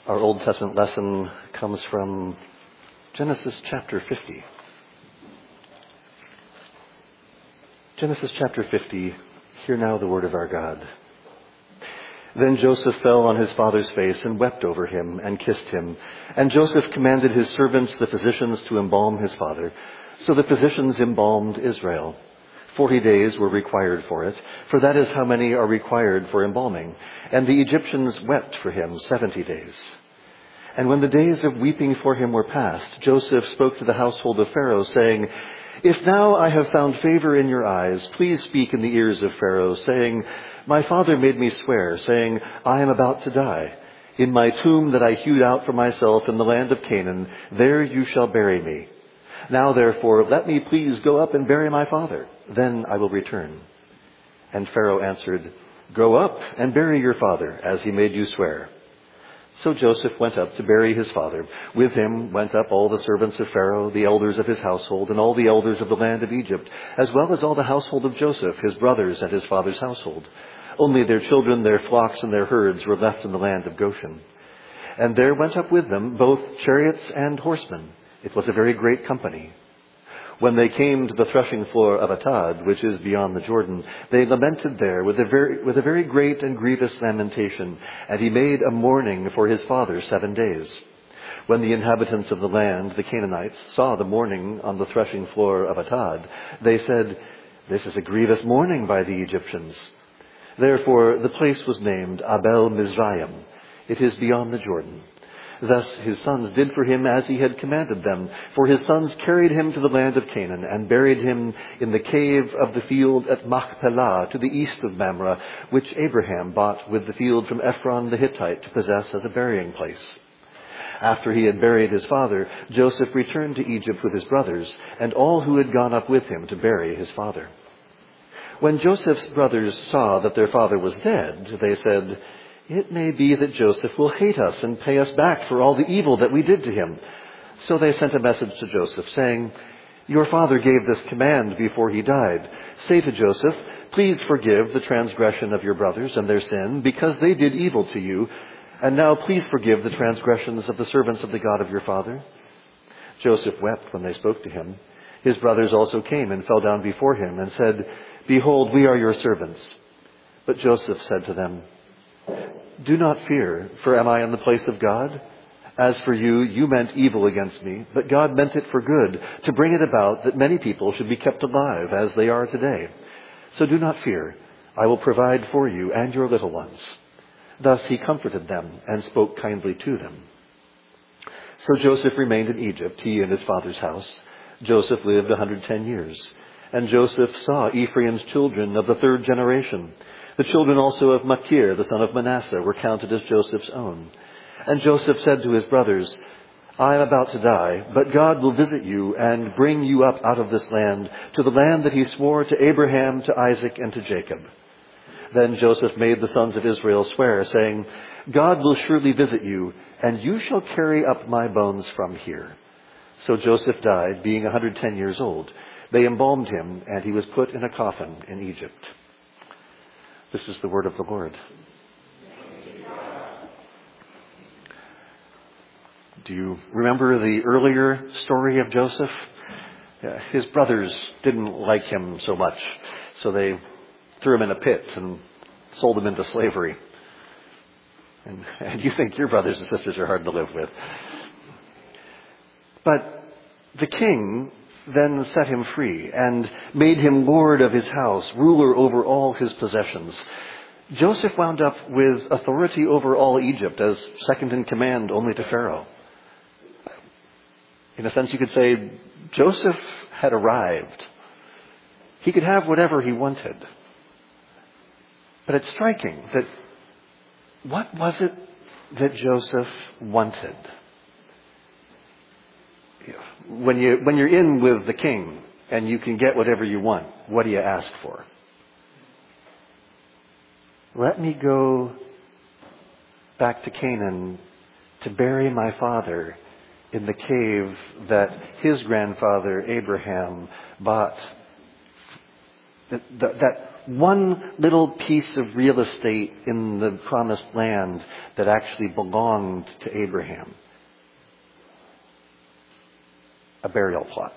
Our Old Testament lesson comes from Genesis chapter 50. Genesis chapter 50, hear now the word of our God. Then Joseph fell on his father's face and wept over him and kissed him. And Joseph commanded his servants, the physicians, to embalm his father. So the physicians embalmed Israel. 40 days were required for it, for that is how many are required for embalming. And the Egyptians wept for him 70 days. And when the days of weeping for him were past, Joseph spoke to the household of Pharaoh, saying, "If now I have found favor in your eyes, please speak in the ears of Pharaoh, saying, my father made me swear, saying, I am about to die. In my tomb that I hewed out for myself in the land of Canaan, there you shall bury me. Now therefore, let me please go up and bury my father. Then I will return." And Pharaoh answered, "Go up and bury your father, as he made you swear." So Joseph went up to bury his father. With him went up all the servants of Pharaoh, the elders of his household, and all the elders of the land of Egypt, as well as all the household of Joseph, his brothers, and his father's household. Only their children, their flocks, and their herds were left in the land of Goshen. And there went up with them both chariots and horsemen. It was a very great company. When they came to the threshing floor of Atad, which is beyond the Jordan, they lamented there with a very great and grievous lamentation, and he made a mourning for his father 7 days. When the inhabitants of the land, the Canaanites, saw the mourning on the threshing floor of Atad, they said, "This is a grievous mourning by the Egyptians." Therefore the place was named Abel Mizraim. It is beyond the Jordan. Thus his sons did for him as he had commanded them. For his sons carried him to the land of Canaan and buried him in the cave of the field at Machpelah to the east of Mamre, which Abraham bought with the field from Ephron the Hittite to possess as a burying place. After he had buried his father, Joseph returned to Egypt with his brothers and all who had gone up with him to bury his father. When Joseph's brothers saw that their father was dead, they said, "It may be that Joseph will hate us and pay us back for all the evil that we did to him." So they sent a message to Joseph, saying, "Your father gave this command before he died. Say to Joseph, please forgive the transgression of your brothers and their sin, because they did evil to you. And now please forgive the transgressions of the servants of the God of your father." Joseph wept when they spoke to him. His brothers also came and fell down before him and said, "Behold, we are your servants." But Joseph said to them, "Do not fear, for am I in the place of God? As for you, you meant evil against me, but God meant it for good, to bring it about that many people should be kept alive as they are today. So do not fear. I will provide for you and your little ones." Thus he comforted them and spoke kindly to them. So Joseph remained in Egypt, he and his father's house. Joseph lived 110 years. And Joseph saw Ephraim's children of the 3rd generation. The children also of Machir, the son of Manasseh, were counted as Joseph's own. And Joseph said to his brothers, "I am about to die, but God will visit you and bring you up out of this land to the land that he swore to Abraham, to Isaac, and to Jacob." Then Joseph made the sons of Israel swear, saying, "God will surely visit you, and you shall carry up my bones from here." So Joseph died, being 110 years old. They embalmed him, and he was put in a coffin in Egypt. This is the word of the Lord. Do you remember the earlier story of Joseph? His brothers didn't like him so much, so they threw him in a pit and sold him into slavery. And you think your brothers and sisters are hard to live with. But the king then set him free and made him lord of his house, ruler over all his possessions. Joseph wound up with authority over all Egypt as second in command only to Pharaoh. In a sense, you could say Joseph had arrived. He could have whatever he wanted. But it's striking that what was it that Joseph wanted? When you're in with the king and you can get whatever you want, what do you ask for? "Let me go back to Canaan to bury my father in the cave that his grandfather Abraham bought, that one little piece of real estate in the promised land that actually belonged to Abraham. A burial plot.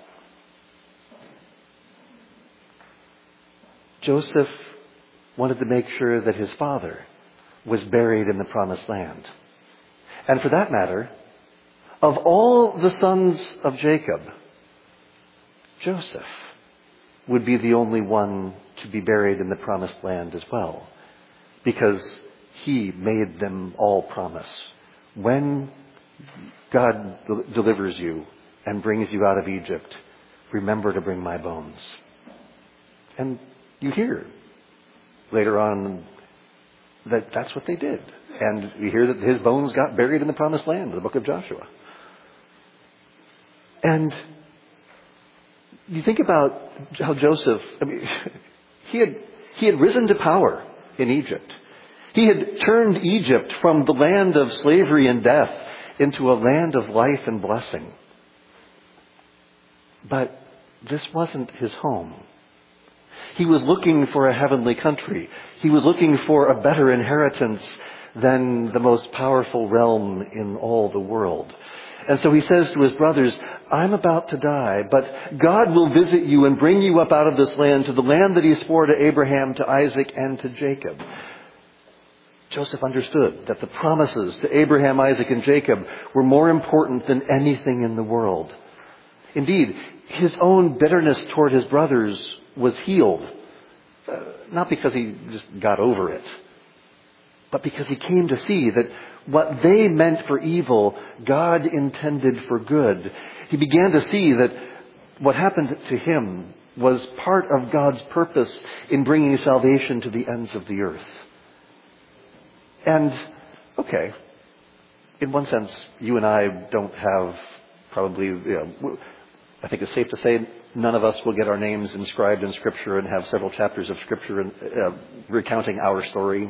Joseph wanted to make sure that his father was buried in the promised land. And for that matter, of all the sons of Jacob, Joseph would be the only one to be buried in the promised land as well, because he made them all promise. When God delivers you and brings you out of Egypt, remember to bring my bones. And you hear later on that that's what they did. And we hear that his bones got buried in the promised land, in the book of Joshua. And you think about how Joseph, he had risen to power in Egypt. He had turned Egypt from the land of slavery and death into a land of life and blessing. But this wasn't his home. He was looking for a heavenly country. He was looking for a better inheritance than the most powerful realm in all the world. And so he says to his brothers, I'm about to die, but God will visit you and bring you up out of this land to the land that he swore to Abraham, to Isaac, and to Jacob. Joseph understood that the promises to Abraham, Isaac, and Jacob were more important than anything in the world. Indeed, his own bitterness toward his brothers was healed, not because he just got over it, but because he came to see that what they meant for evil, God intended for good. He began to see that what happened to him was part of God's purpose in bringing salvation to the ends of the earth. And, okay, in one sense, you and I don't have probably, I think it's safe to say none of us will get our names inscribed in Scripture and have several chapters of Scripture recounting our story.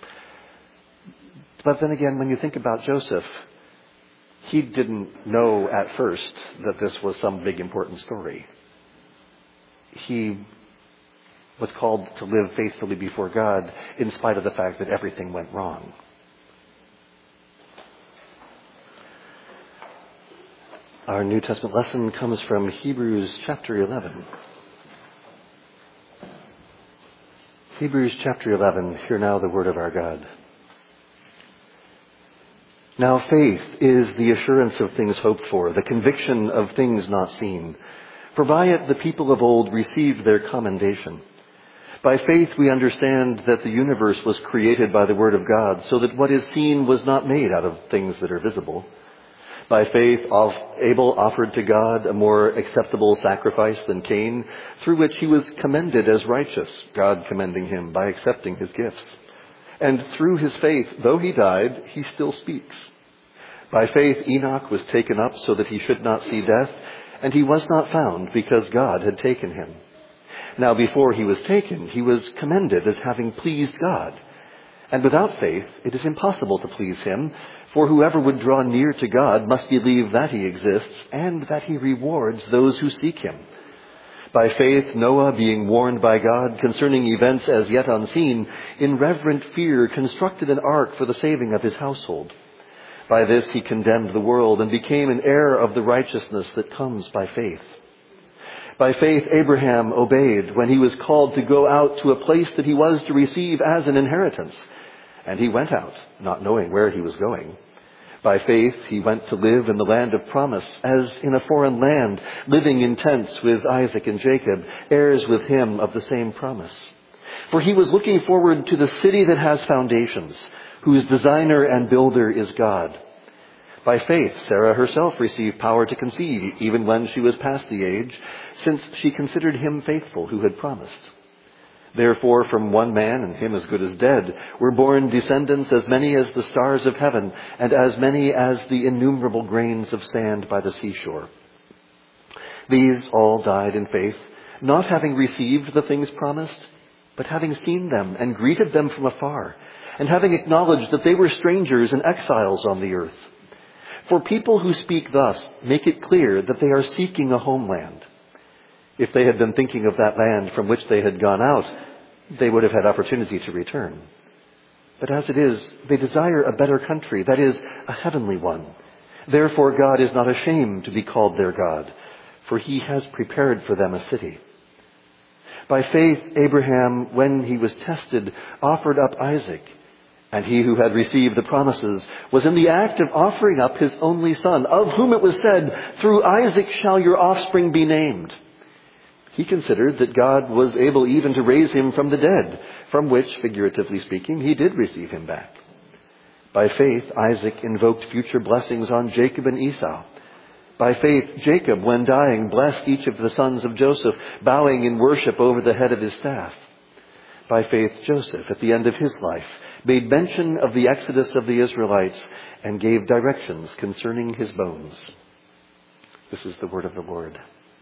But then again, when you think about Joseph, he didn't know at first that this was some big important story. He was called to live faithfully before God in spite of the fact that everything went wrong. Our New Testament lesson comes from Hebrews chapter 11. Hebrews chapter 11, hear now the word of our God. Now faith is the assurance of things hoped for, the conviction of things not seen. For by it the people of old received their commendation. By faith we understand that the universe was created by the word of God, so that what is seen was not made out of things that are visible. By faith Abel offered to God a more acceptable sacrifice than Cain, through which he was commended as righteous, God commending him by accepting his gifts. And through his faith, though he died, he still speaks. By faith Enoch was taken up so that he should not see death, and he was not found because God had taken him. Now before he was taken, he was commended as having pleased God. And without faith, it is impossible to please him, for whoever would draw near to God must believe that he exists and that he rewards those who seek him. By faith, Noah, being warned by God concerning events as yet unseen, in reverent fear constructed an ark for the saving of his household. By this he condemned the world and became an heir of the righteousness that comes by faith. By faith, Abraham obeyed when he was called to go out to a place that he was to receive as an inheritance. And he went out, not knowing where he was going. By faith, he went to live in the land of promise, as in a foreign land, living in tents with Isaac and Jacob, heirs with him of the same promise. For he was looking forward to the city that has foundations, whose designer and builder is God. By faith, Sarah herself received power to conceive, even when she was past the age, since she considered him faithful who had promised. Therefore, from one man, and him as good as dead, were born descendants as many as the stars of heaven, and as many as the innumerable grains of sand by the seashore. These all died in faith, not having received the things promised, but having seen them and greeted them from afar, and having acknowledged that they were strangers and exiles on the earth. For people who speak thus make it clear that they are seeking a homeland. If they had been thinking of that land from which they had gone out, they would have had opportunity to return. But as it is, they desire a better country, that is, a heavenly one. Therefore God is not ashamed to be called their God, for he has prepared for them a city. By faith, Abraham, when he was tested, offered up Isaac. And he who had received the promises was in the act of offering up his only son, of whom it was said, "Through Isaac shall your offspring be named." He considered that God was able even to raise him from the dead, from which, figuratively speaking, he did receive him back. By faith, Isaac invoked future blessings on Jacob and Esau. By faith, Jacob, when dying, blessed each of the sons of Joseph, bowing in worship over the head of his staff. By faith, Joseph, at the end of his life, made mention of the exodus of the Israelites and gave directions concerning his bones. This is the word of the Lord.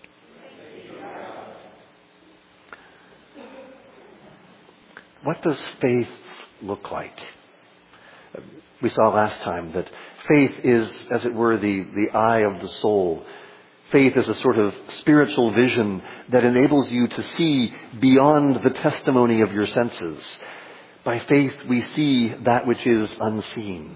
What does faith look like? We saw last time that faith is, as it were, the eye of the soul. Faith is a sort of spiritual vision that enables you to see beyond the testimony of your senses. By faith, we see that which is unseen.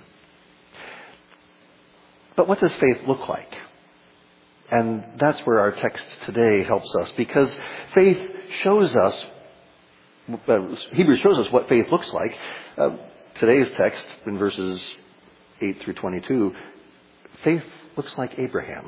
But what does faith look like? And that's where our text today helps us, because faith shows us, Hebrews shows us what faith looks like. Today's text, in verses 8 through 22, faith looks like Abraham.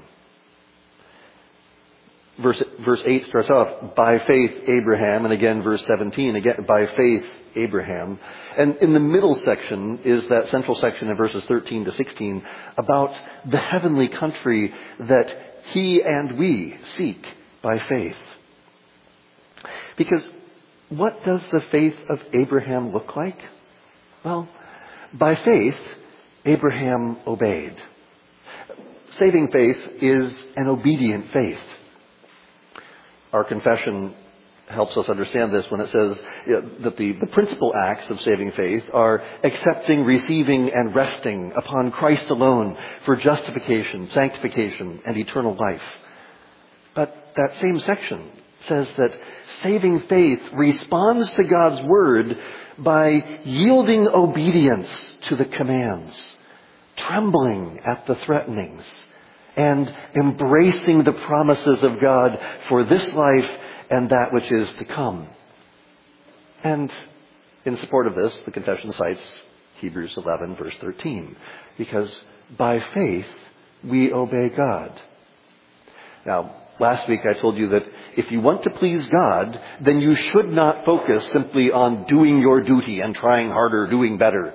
Verse 8 starts off, by faith Abraham, and again verse 17, again by faith Abraham. And in the middle section is that central section in verses 13 to 16 about the heavenly country that he and we seek by faith. Because what does the faith of Abraham look like? Well, by faith, Abraham obeyed. Saving faith is an obedient faith. Our confession helps us understand this when it says that the principal acts of saving faith are accepting, receiving, and resting upon Christ alone for justification, sanctification, and eternal life. But that same section says that saving faith responds to God's word by yielding obedience to the commands, trembling at the threatenings, and embracing the promises of God for this life and that which is to come. And in support of this, the confession cites Hebrews 11, verse 13, because by faith we obey God. Now, last week I told you that if you want to please God, then you should not focus simply on doing your duty and trying harder, doing better.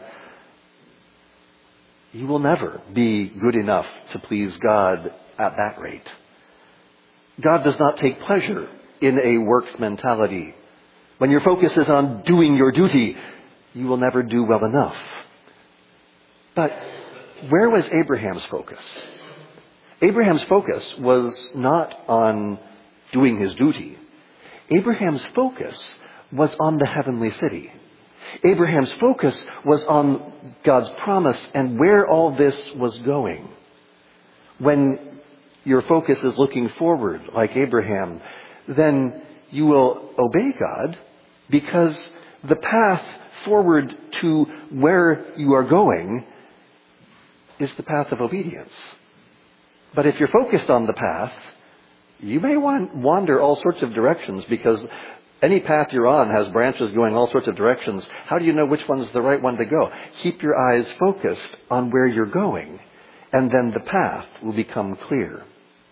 You will never be good enough to please God at that rate. God does not take pleasure in a works mentality. When your focus is on doing your duty, you will never do well enough. But where was Abraham's focus? Abraham's focus was not on doing his duty. Abraham's focus was on the heavenly city. Abraham's focus was on God's promise and where all this was going. When your focus is looking forward, like Abraham, then you will obey God, because the path forward to where you are going is the path of obedience. But if you're focused on the path, you may wander all sorts of directions, because any path you're on has branches going all sorts of directions. How do you know which one's the right one to go? Keep your eyes focused on where you're going, and then the path will become clear.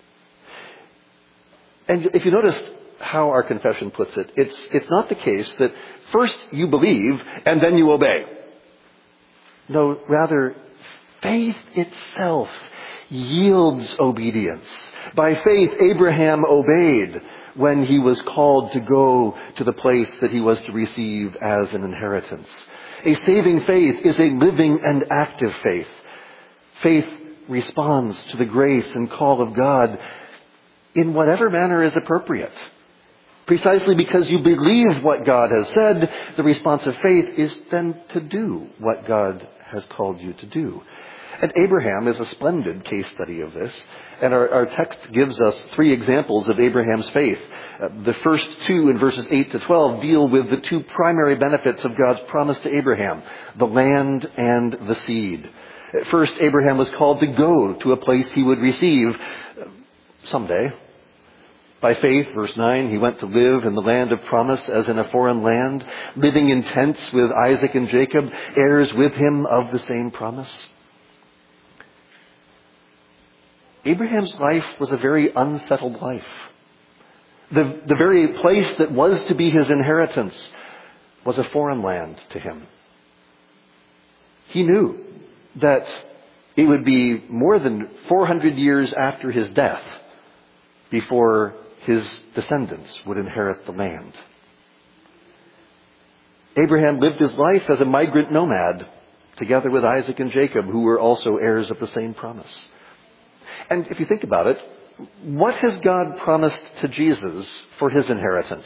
And if you notice how our confession puts it, it's not the case that first you believe and then you obey. No, rather, faith itself yields obedience. By faith, Abraham obeyed when he was called to go to the place that he was to receive as an inheritance. A saving faith is a living and active faith. Faith responds to the grace and call of God in whatever manner is appropriate. Precisely because you believe what God has said, the response of faith is then to do what God has called you to do. And Abraham is a splendid case study of this. And our text gives us 3 examples of Abraham's faith. The first 2 in verses 8 to 12 deal with the 2 primary benefits of God's promise to Abraham, the land and the seed. At first, Abraham was called to go to a place he would receive someday. By faith, verse 9, he went to live in the land of promise as in a foreign land, living in tents with Isaac and Jacob, heirs with him of the same promise. Abraham's life was a very unsettled life. The very place that was to be his inheritance was a foreign land to him. He knew that it would be more than 400 years after his death before his descendants would inherit the land. Abraham lived his life as a migrant nomad, together with Isaac and Jacob, who were also heirs of the same promise. And if you think about it, what has God promised to Jesus for his inheritance?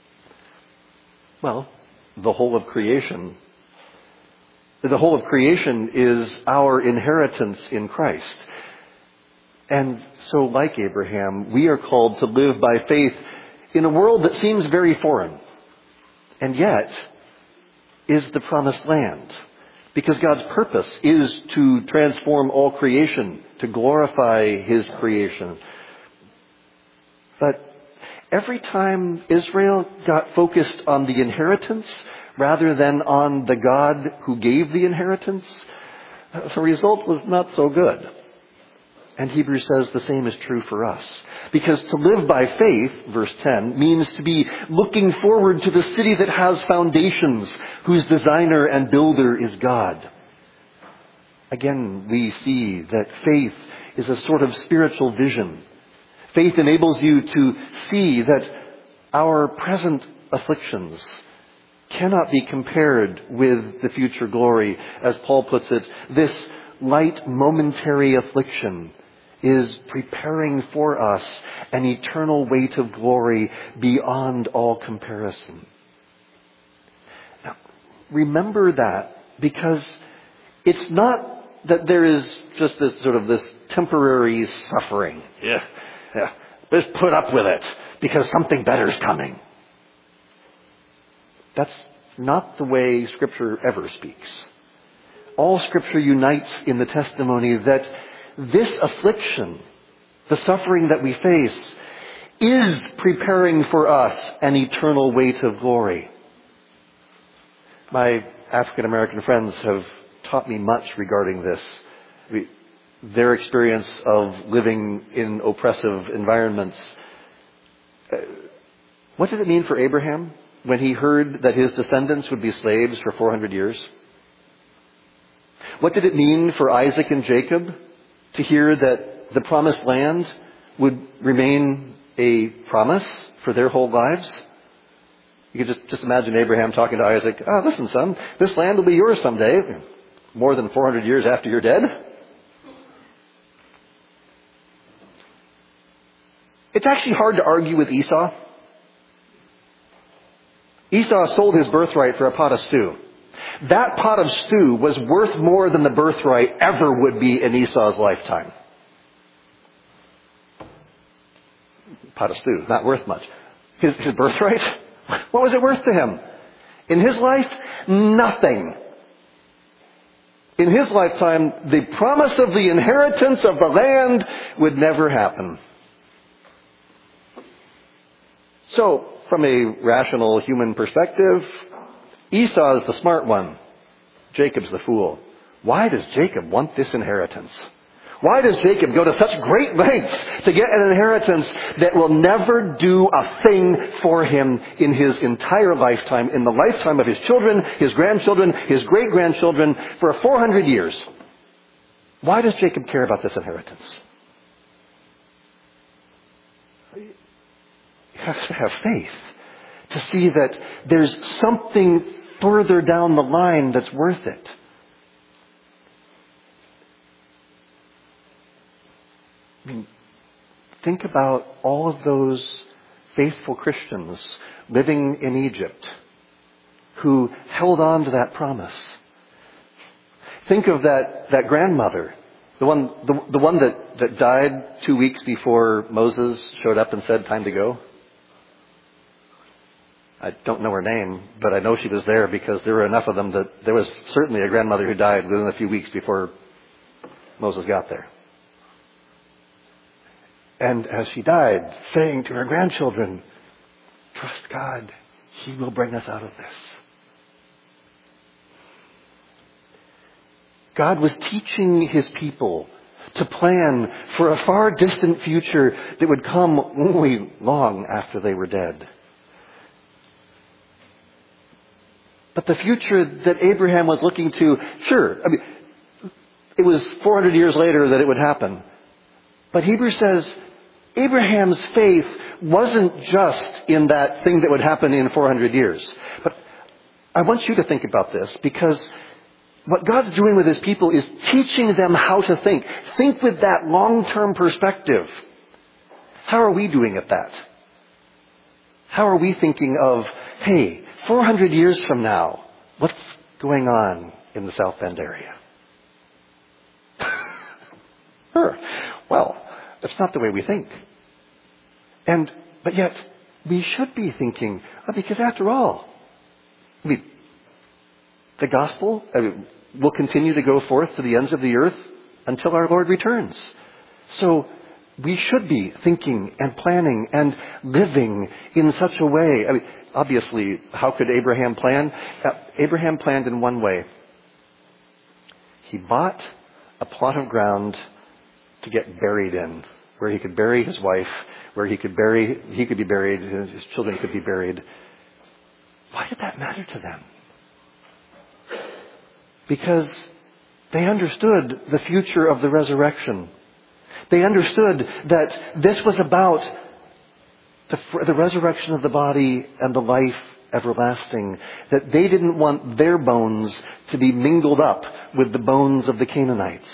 Well, the whole of creation. The whole of creation is our inheritance in Christ. And so, like Abraham, we are called to live by faith in a world that seems very foreign, and yet is the promised land. Because God's purpose is to transform all creation, to glorify his creation. But every time Israel got focused on the inheritance rather than on the God who gave the inheritance, the result was not so good. And Hebrews says the same is true for us. Because to live by faith, verse 10, means to be looking forward to the city that has foundations, whose designer and builder is God. Again, we see that faith is a sort of spiritual vision. Faith enables you to see that our present afflictions cannot be compared with the future glory. As Paul puts it, this light momentary affliction is preparing for us an eternal weight of glory beyond all comparison. Now, remember that, because it's not that there is just this temporary suffering. Yeah. Just put up with it because something better is coming. That's not the way Scripture ever speaks. All Scripture unites in the testimony that this affliction, the suffering that we face, is preparing for us an eternal weight of glory. My African American friends have taught me much regarding this. Their experience of living in oppressive environments. What did it mean for Abraham when he heard that his descendants would be slaves for 400 years? What did it mean for Isaac and Jacob to hear that the promised land would remain a promise for their whole lives? You could just imagine Abraham talking to Isaac, listen, son, this land will be yours someday, more than 400 years after you're dead. It's actually hard to argue with Esau. Esau sold his birthright for a pot of stew. That pot of stew was worth more than the birthright ever would be in Esau's lifetime. Pot of stew, not worth much. His birthright, what was it worth to him? In his life, nothing. In his lifetime, the promise of the inheritance of the land would never happen. So, from a rational human perspective, Esau is the smart one. Jacob's the fool. Why does Jacob want this inheritance? Why does Jacob go to such great lengths to get an inheritance that will never do a thing for him in his entire lifetime, in the lifetime of his children, his grandchildren, his great-grandchildren, for 400 years? Why does Jacob care about this inheritance? You have to have faith to see that there's something further down the line that's worth it. I mean, think about all of those faithful Christians living in Egypt who held on to that promise. Think of that grandmother The one that died 2 weeks before Moses showed up and said, "Time to go." I don't know her name, but I know she was there because there were enough of them that there was certainly a grandmother who died within a few weeks before Moses got there. And as she died, saying to her grandchildren, "Trust God, He will bring us out of this." God was teaching His people to plan for a far distant future that would come only long after they were dead. But the future that Abraham was looking to, sure, it was 400 years later that it would happen. But Hebrews says Abraham's faith wasn't just in that thing that would happen in 400 years. But I want you to think about this, because what God's doing with His people is teaching them how to think. Think with that long-term perspective. How are we doing at that? How are we thinking of, hey, 400 years from now, what's going on in the South Bend area? Sure. Well, that's not the way we think. But yet, we should be thinking, because after all, the gospel will continue to go forth to the ends of the earth until our Lord returns. So we should be thinking and planning and living in such a way. Obviously, how could Abraham plan? Abraham planned in one way. He bought a plot of ground to get buried in, where he could bury his wife, where he could be buried, his children could be buried. Why did that matter to them? Because they understood the future of the resurrection. They understood that this was about the resurrection of the body and the life everlasting. That they didn't want their bones to be mingled up with the bones of the Canaanites.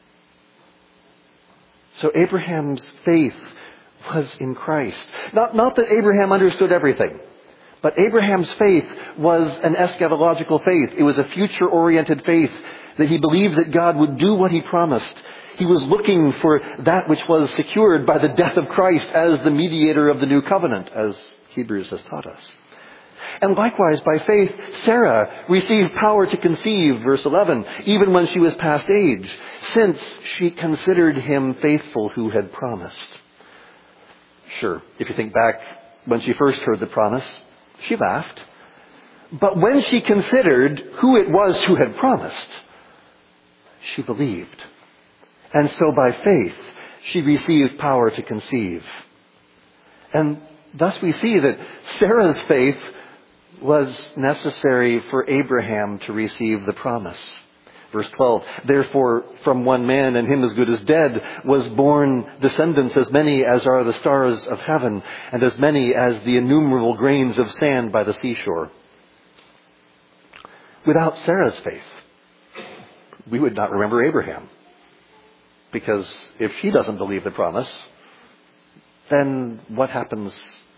So Abraham's faith was in Christ. Not that Abraham understood everything, but Abraham's faith was an eschatological faith. It was a future-oriented faith that he believed that God would do what He promised. He was looking for that which was secured by the death of Christ as the mediator of the new covenant, as Hebrews has taught us. And likewise, by faith, Sarah received power to conceive, verse 11, even when she was past age, since she considered him faithful who had promised. Sure, if you think back when she first heard the promise, she laughed. But when she considered who it was who had promised, she believed. And so by faith, she received power to conceive. And thus we see that Sarah's faith was necessary for Abraham to receive the promise. Verse 12, therefore from one man, and him as good as dead, was born descendants as many as are the stars of heaven, and as many as the innumerable grains of sand by the seashore. Without Sarah's faith, we would not remember Abraham. Because if she doesn't believe the promise, then what happens?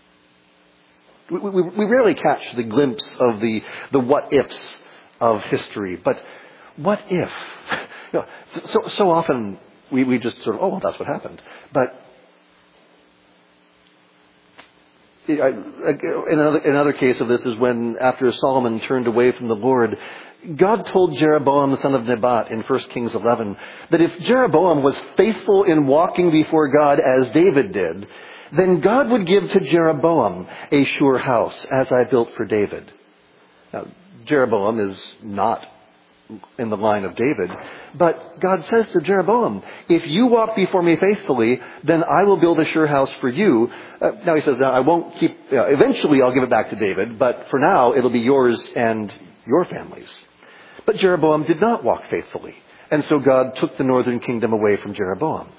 We rarely catch the glimpse of the what-ifs of history. But what if? So often we just sort of, oh, well, that's what happened. But another case of this is when, after Solomon turned away from the Lord, God told Jeroboam, son of Nebat, in 1 Kings 11, that if Jeroboam was faithful in walking before God as David did, then God would give to Jeroboam a sure house, as I built for David. Now, Jeroboam is not in the line of David, but God says to Jeroboam, if you walk before me faithfully, then I will build a sure house for you. Now he says, now I won't keep, eventually I'll give it back to David, but for now it'll be yours and your families. But Jeroboam did not walk faithfully, and so God took the northern kingdom away from Jeroboam.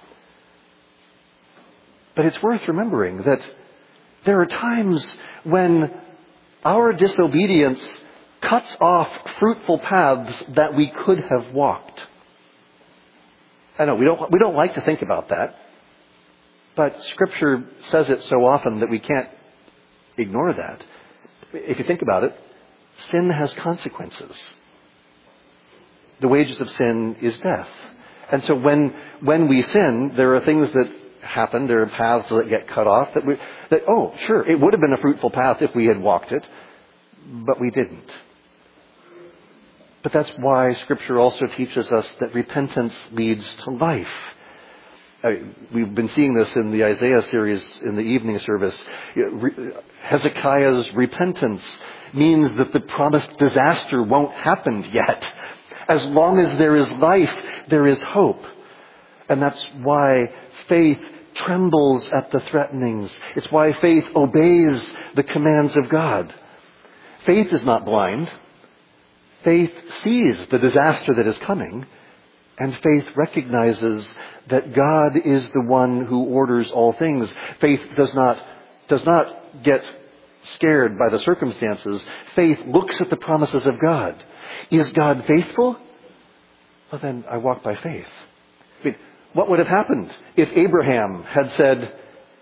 But it's worth remembering that there are times when our disobedience cuts off fruitful paths that we could have walked. I know we don't like to think about that, but Scripture says it so often that we can't ignore that. If you think about it, sin has consequences. The wages of sin is death. And so when we sin, there are things that happen, there are paths that get cut off sure, it would have been a fruitful path if we had walked it, but we didn't. But that's why Scripture also teaches us that repentance leads to life. We've been seeing this in the Isaiah series in the evening service. Hezekiah's repentance means that the promised disaster won't happen yet. As long as there is life, there is hope. And that's why faith trembles at the threatenings. It's why faith obeys the commands of God. Faith is not blind. Faith sees the disaster that is coming, and faith recognizes that God is the one who orders all things. Faith does not get scared by the circumstances. Faith looks at the promises of God. Is God faithful? Well, then I walk by faith. I mean, what would have happened if Abraham had said,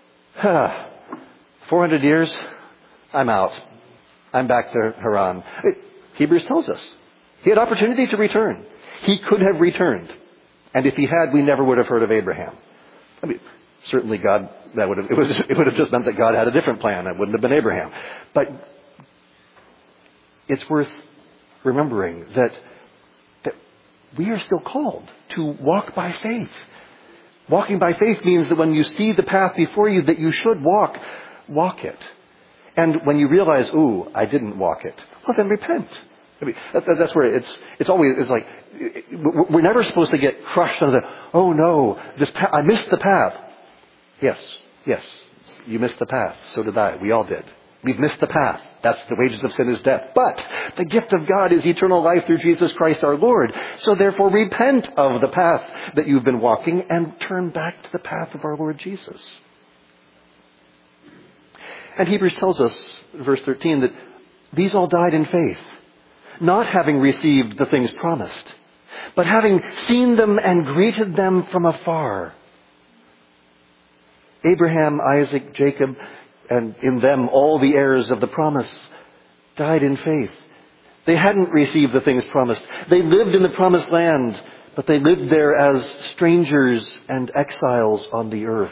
400 years, I'm out. I'm back to Haran. Hebrews tells us he had opportunity to return. He could have returned. And if he had, we never would have heard of Abraham. I mean, certainly God, it would have just meant that God had a different plan. It wouldn't have been Abraham. But it's worth remembering that we are still called to walk by faith. Walking by faith means that when you see the path before you that you should walk it. And when you realize, I didn't walk it, well, then repent. I mean, that's where it's like, we're never supposed to get crushed under oh no, I missed the path. Yes, you missed the path. So did I. We all did. We've missed the path. That's the wages of sin is death. But the gift of God is eternal life through Jesus Christ our Lord. So therefore repent of the path that you've been walking and turn back to the path of our Lord Jesus. And Hebrews tells us, verse 13, that these all died in faith, not having received the things promised, but having seen them and greeted them from afar. Abraham, Isaac, Jacob, and in them all the heirs of the promise died in faith. They hadn't received the things promised. They lived in the promised land, but they lived there as strangers and exiles on the earth.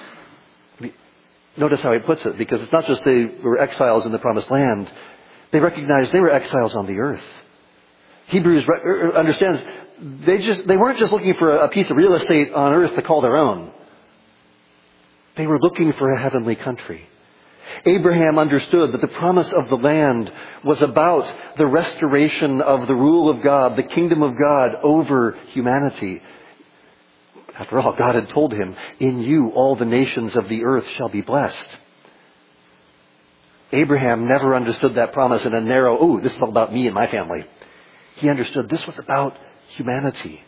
Notice how he puts it, because it's not just they were exiles in the promised land. They recognized they were exiles on the earth. Hebrews understands they weren't just looking for a piece of real estate on earth to call their own. They were looking for a heavenly country. Abraham understood that the promise of the land was about the restoration of the rule of God, the kingdom of God over humanity. After all, God had told him, in you all the nations of the earth shall be blessed. Abraham never understood that promise in a narrow, this is all about me and my family. He understood this was about humanity.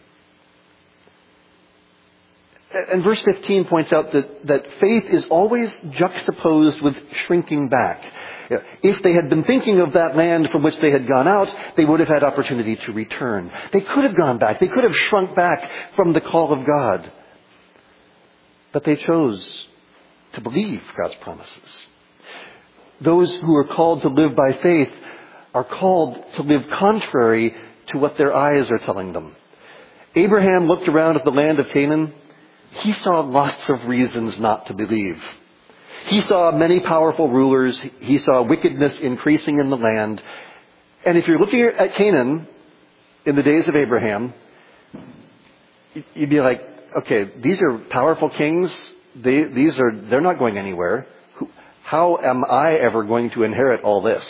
And verse 15 points out that faith is always juxtaposed with shrinking back. If they had been thinking of that land from which they had gone out, they would have had opportunity to return. They could have gone back. They could have shrunk back from the call of God. But they chose to believe God's promises. Those who are called to live by faith are called to live contrary to what their eyes are telling them. Abraham looked around at the land of Canaan. He saw lots of reasons not to believe. He saw many powerful rulers. He saw wickedness increasing in the land. And if you're looking at Canaan in the days of Abraham, you'd be like, okay, these are powerful kings. They're not going anywhere. How am I ever going to inherit all this?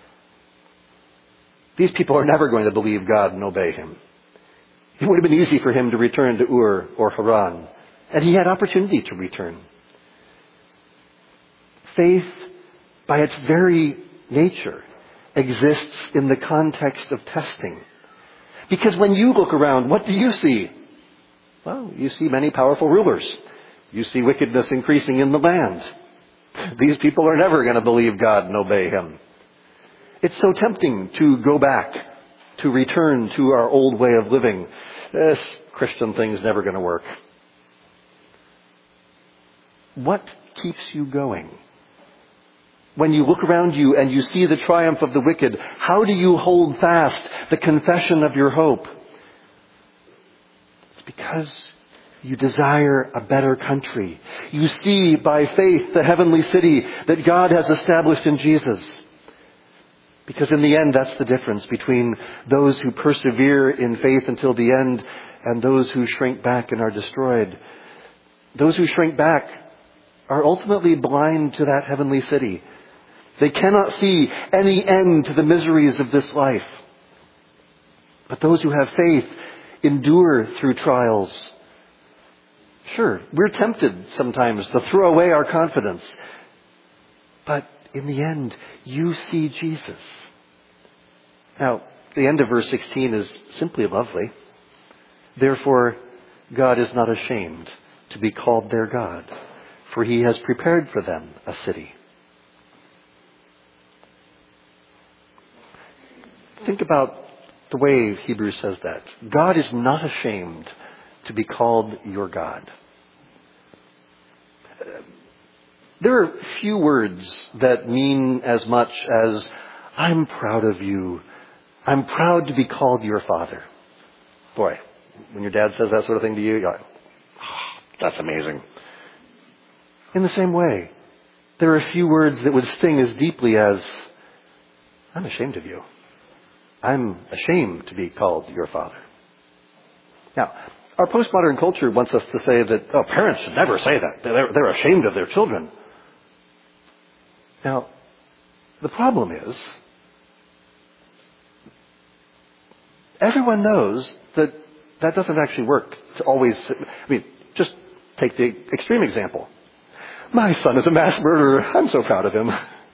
These people are never going to believe God and obey him. It would have been easy for him to return to Ur or Haran. And he had opportunity to return. Faith, by its very nature, exists in the context of testing. Because when you look around, what do you see? Well, you see many powerful rulers. You see wickedness increasing in the land. These people are never going to believe God and obey him. It's so tempting to go back, to return to our old way of living. This Christian thing's never going to work. What keeps you going? When you look around you and you see the triumph of the wicked, how do you hold fast the confession of your hope? It's because you desire a better country. You see by faith the heavenly city that God has established in Jesus. Because in the end, that's the difference between those who persevere in faith until the end and those who shrink back and are destroyed. Those who shrink back are ultimately blind to that heavenly city. They cannot see any end to the miseries of this life. But those who have faith endure through trials. Sure, we're tempted sometimes to throw away our confidence. But in the end, you see Jesus. Now, the end of verse 16 is simply lovely. Therefore, God is not ashamed to be called their God, for he has prepared for them a city. Think about the way Hebrews says that. God is not ashamed to be called your God. There are few words that mean as much as, I'm proud of you. I'm proud to be called your father. Boy, when your dad says that sort of thing to you, you're like, oh, that's amazing. In the same way, there are few words that would sting as deeply as, I'm ashamed of you. I'm ashamed to be called your father. Now, our postmodern culture wants us to say that, oh, parents should never say that. They're ashamed of their children. Now, the problem is, everyone knows that that doesn't actually work to always, just take the extreme example. My son is a mass murderer. I'm so proud of him.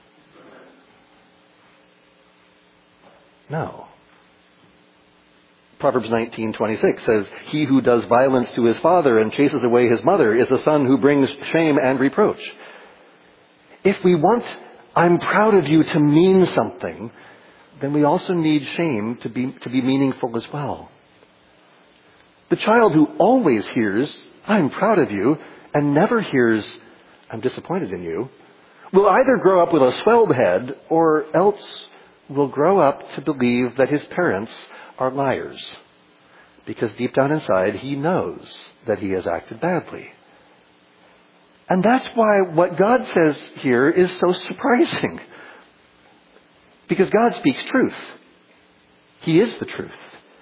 No. Proverbs 19:26 says, he who does violence to his father and chases away his mother is a son who brings shame and reproach. If we want, I'm proud of you to mean something, then we also need shame to be meaningful as well. The child who always hears, I'm proud of you, and never hears, I'm disappointed in you, will either grow up with a swelled head or else will grow up to believe that his parents are liars. Because deep down inside, he knows that he has acted badly. And that's why what God says here is so surprising. Because God speaks truth. He is the truth.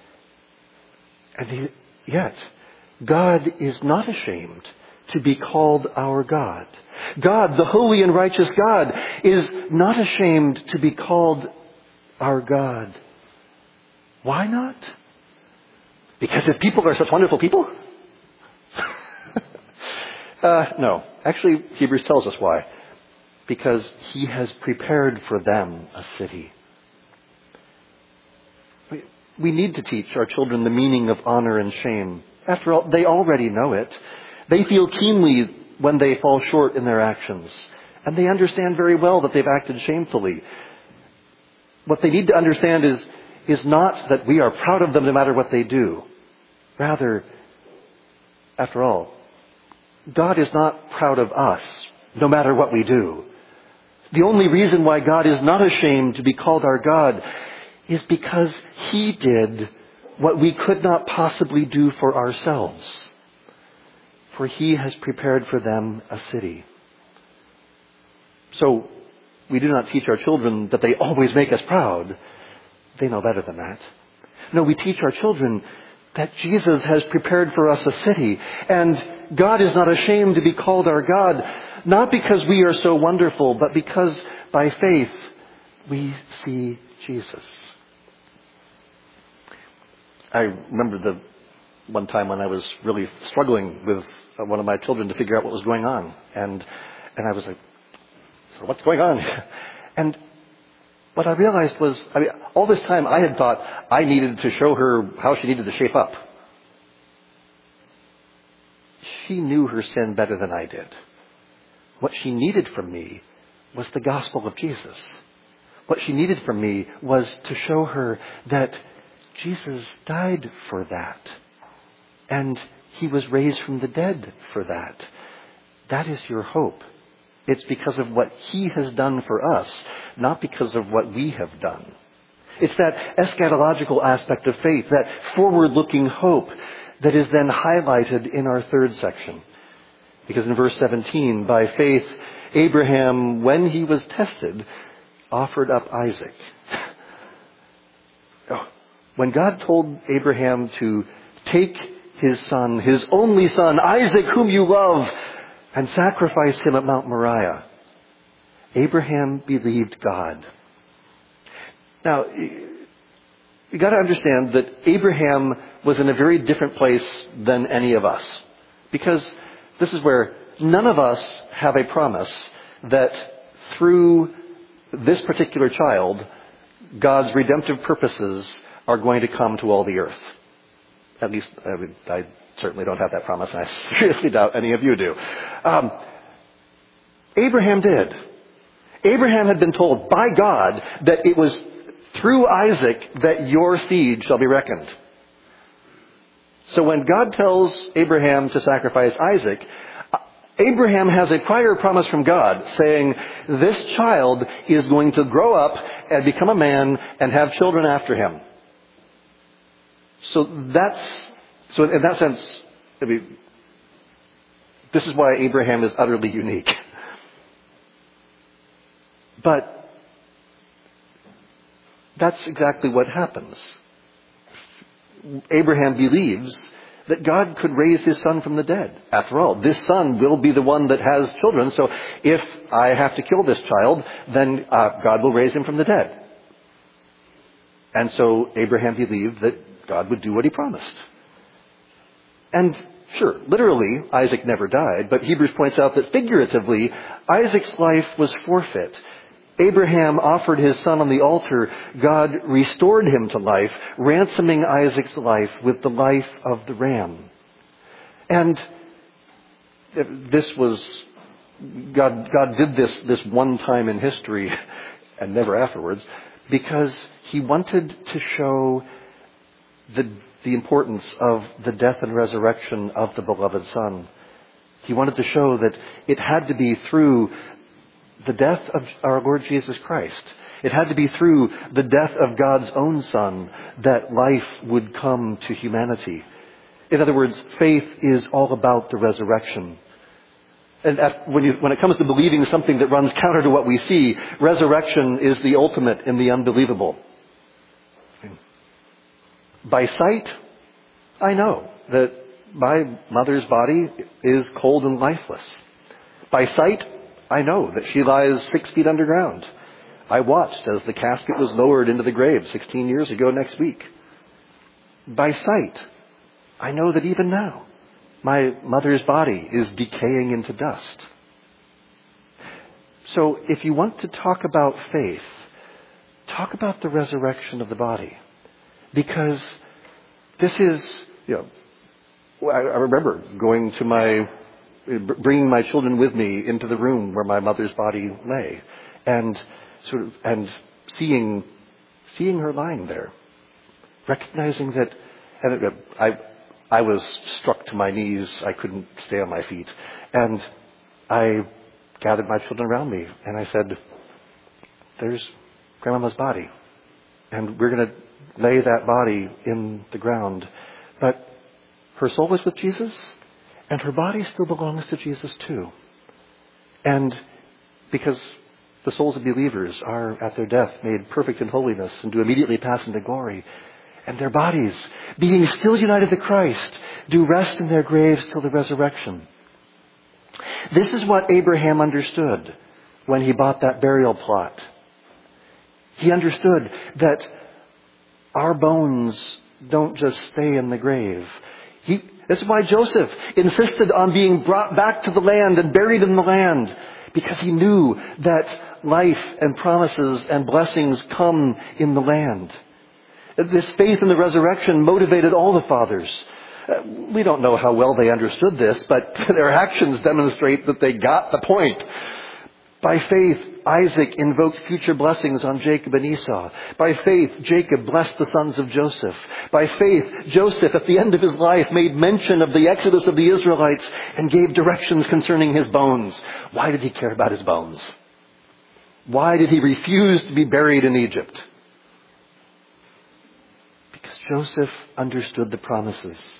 And yet, God is not ashamed to be called our God. God, the holy and righteous God, is not ashamed to be called our God. Why not? Because his people are such wonderful people? No. Actually, Hebrews tells us why. Because he has prepared for them a city. We need to teach our children the meaning of honor and shame. After all, they already know it. They feel keenly when they fall short in their actions. And they understand very well that they've acted shamefully. What they need to understand is not that we are proud of them no matter what they do. Rather, after all, God is not proud of us no matter what we do. The only reason why God is not ashamed to be called our God is because he did what we could not possibly do for ourselves. For he has prepared for them a city. So, we do not teach our children that they always make us proud. They know better than that. No, we teach our children that Jesus has prepared for us a city. And God is not ashamed to be called our God, not because we are so wonderful, but because by faith we see Jesus. I remember the one time when I was really struggling with one of my children to figure out what was going on. And I was like, so what's going on? And what I realized was, all this time I had thought I needed to show her how she needed to shape up. She knew her sin better than I did. What she needed from me was the gospel of Jesus. What she needed from me was to show her that Jesus died for that. And he was raised from the dead for that. That is your hope. It's because of what he has done for us, not because of what we have done. It's that eschatological aspect of faith, that forward-looking hope that is then highlighted in our third section. Because in verse 17, by faith, Abraham, when he was tested, offered up Isaac. When God told Abraham to take his son, his only son, Isaac, whom you love, and sacrifice him at Mount Moriah, Abraham believed God. Now, you got to understand that Abraham was in a very different place than any of us. Because this is where none of us have a promise that through this particular child, God's redemptive purposes are going to come to all the earth. At least, I certainly don't have that promise, and I seriously doubt any of you do. Abraham did. Abraham had been told by God that it was through Isaac that your seed shall be reckoned. So when God tells Abraham to sacrifice Isaac, Abraham has a prior promise from God saying, this child is going to grow up and become a man and have children after him. So in that sense, this is why Abraham is utterly unique. But that's exactly what happens. Abraham believes that God could raise his son from the dead. After all, this son will be the one that has children, so if I have to kill this child, then God will raise him from the dead. And so Abraham believed that God would do what he promised. And sure, literally, Isaac never died, but Hebrews points out that figuratively, Isaac's life was forfeit. Abraham offered his son on the altar. God restored him to life, ransoming Isaac's life with the life of the ram. And this was, God did this one time in history and never afterwards, because he wanted to show the importance of the death and resurrection of the beloved Son. He wanted to show that it had to be through the death of our Lord Jesus Christ. It had to be through the death of God's own Son that life would come to humanity. In other words, faith is all about the resurrection. And when it comes to believing something that runs counter to what we see, resurrection is the ultimate in the unbelievable. By sight, I know that my mother's body is cold and lifeless. By sight, I know that she lies 6 feet underground. I watched as the casket was lowered into the grave 16 years ago next week. By sight, I know that even now, my mother's body is decaying into dust. So if you want to talk about faith, talk about the resurrection of the body. Because this is, I remember going to bringing my children with me into the room where my mother's body lay, and seeing her lying there, recognizing that, and I was struck to my knees. I couldn't stay on my feet, and I gathered my children around me, and I said, "There's Grandmama's body, and we're going to lay that body in the ground, but her soul is with Jesus, and her body still belongs to Jesus too. And because the souls of believers are at their death made perfect in holiness and do immediately pass into glory, and their bodies, being still united to Christ, do rest in their graves till the resurrection." This is what Abraham understood when he bought that burial plot. He understood that our bones don't just stay in the grave. This is why Joseph insisted on being brought back to the land and buried in the land, because he knew that life and promises and blessings come in the land. This faith in the resurrection motivated all the fathers. We don't know how well they understood this, but their actions demonstrate that they got the point. By faith, Isaac invoked future blessings on Jacob and Esau. By faith, Jacob blessed the sons of Joseph. By faith, Joseph, at the end of his life, made mention of the exodus of the Israelites and gave directions concerning his bones. Why did he care about his bones? Why did he refuse to be buried in Egypt? Because Joseph understood the promises.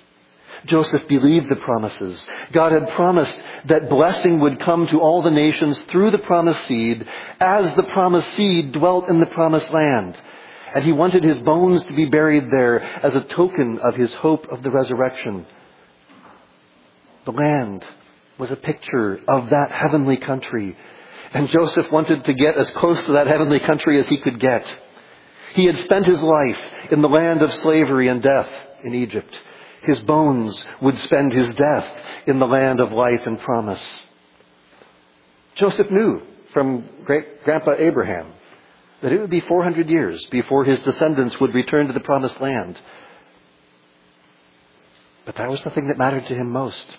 Joseph believed the promises. God had promised that blessing would come to all the nations through the promised seed, as the promised seed dwelt in the promised land. And he wanted his bones to be buried there as a token of his hope of the resurrection. The land was a picture of that heavenly country. And Joseph wanted to get as close to that heavenly country as he could get. He had spent his life in the land of slavery and death in Egypt. His bones would spend his death in the land of life and promise. Joseph knew from great-grandpa Abraham that it would be 400 years before his descendants would return to the promised land. But that was the thing that mattered to him most.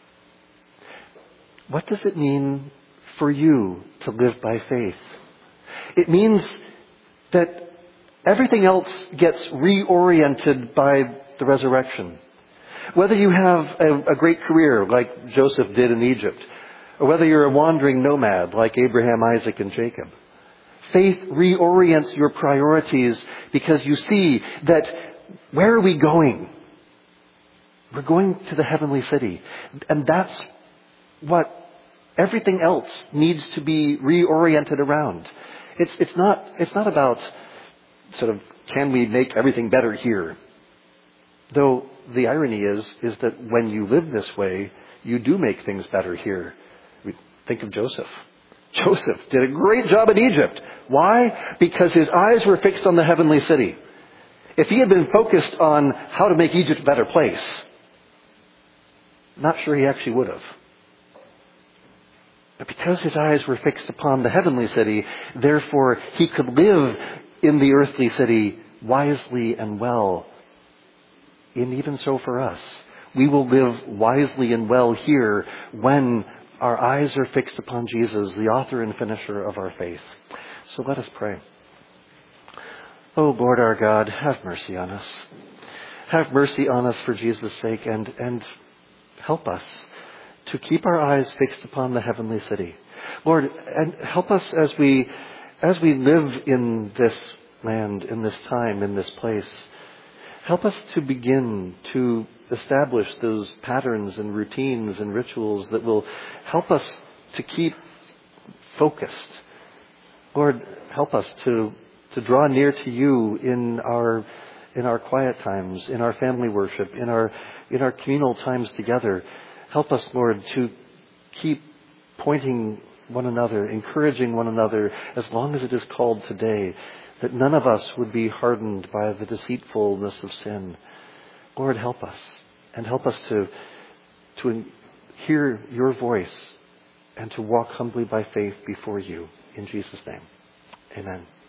What does it mean for you to live by faith? It means that everything else gets reoriented by the resurrection. Whether you have a great career like Joseph did in Egypt, or whether you're a wandering nomad like Abraham, Isaac, and Jacob, faith reorients your priorities because you see that where are we going? We're going to the heavenly city. And that's what everything else needs to be reoriented around. It's not about sort of, can we make everything better here? Though the irony is that when you live this way, you do make things better here. Think of Joseph. Joseph did a great job in Egypt. Why? Because his eyes were fixed on the heavenly city. If he had been focused on how to make Egypt a better place, not sure he actually would have. But because his eyes were fixed upon the heavenly city, therefore he could live in the earthly city wisely and well. And even so for us, we will live wisely and well here when our eyes are fixed upon Jesus, the author and finisher of our faith. So let us pray. Oh Lord our God, have mercy on us. Have mercy on us for Jesus' sake and help us to keep our eyes fixed upon the heavenly city. Lord, and help us as we live in this land, in this time, in this place. Help us to begin to establish those patterns and routines and rituals that will help us to keep focused. Lord, help us to draw near to you in our quiet times, in our family worship, in our communal times together. Help us, Lord, to keep pointing one another, encouraging one another, as long as it is called today, that none of us would be hardened by the deceitfulness of sin. Lord, help us, and help us to hear your voice and to walk humbly by faith before you. In Jesus' name, amen.